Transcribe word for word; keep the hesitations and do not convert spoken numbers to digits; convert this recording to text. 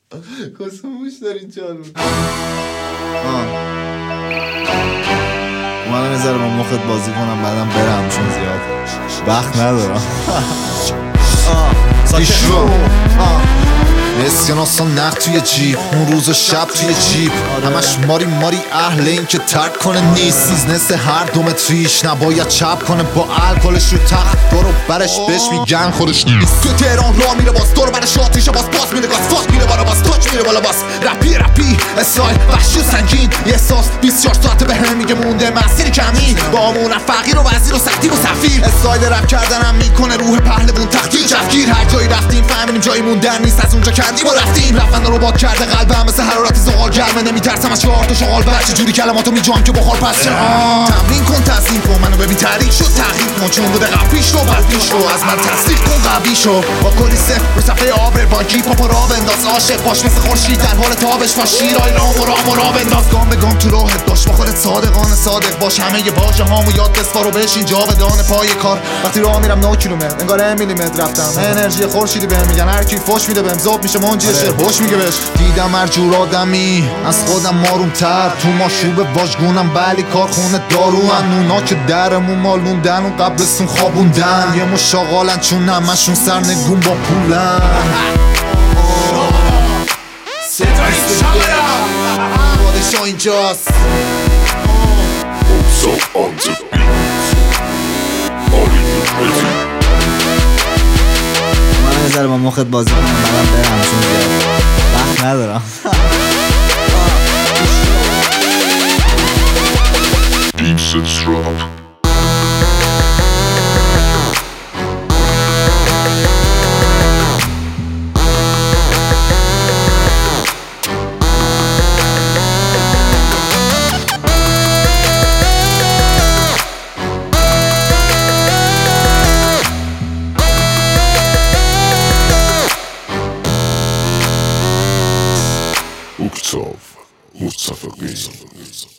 کسموش دارین جان اومدم یه ذره با مخت بازی کنم بعدم برم چون زیاد وقت ندارم. پیشرو اسکناس ها نقد توی جیب، اون روز و شب توی جیب، همش ماری ماری اهل این که ترک کنه نیست. بیزنس هر دو متریش نباید چپ کنه با الکلش رو تخت دارو برش بهش میگن خودش نیست. تو تهران راه میره باز دور برش آتیشه باز باز میره گاز فاک میره بالا باز تاچ میره بالا باز رپی رپی استایل وحشی و سنگین یه احساس بیست و چهار ساعته به هم میگه مونده مسیر کمی با امونم فقیر و وزیر و سختی و سفیر. استایل رپ کردنم میکنه روح پهلوون تختی جفگیر. هر جایی رفتیم فهمیدیم جایی موندن نیست از اونجا کردیم و رفتیم. رفتن رو باد کرده قلبم مثل حرارت زغال گرمه. نمیترسم از چهار تا شغال بر چجوری کلماتو میجام که بخار پس چه تمرین کن تزیین کن منو ببین تحریک شد تغییر کن چون بوده قبلیش رو بعد پیش رو از من تصدیق کن قبلی شو با کلی صفر رو صفحه آبر بانکی پاپا را بنداز عاشق باش مثل خورشید در حال تابش با شیرای رام و رام و را بنداز گام به گام تو راهت باش با خودت صادقانه صادق باش همه ی واژه هامو یاد بسپار و بشین جاودانه پای کار. وقتی راه میرم نه کیلومتر انگار میلیمتر رفتم انرژی خورشیدی بهم میگن هر کی فوش میده بهم ذوب میشه منجی شعر هوش میگه بهش. دیدم هر جور آدمی از خودم آروم‌تر تو ماشوب واژگونم بلی کارخونه دارو انونا که درمون مالوندن و قبلستون خوابوندن یه مشاغالن چون همشون سرنگون با پولن. پادشاه اینجاست من یه ذره با مخت بازی کنم بعدم برم چون زیاد وقت ندارم. Beats drop. Uktsov, Mustafa Gay.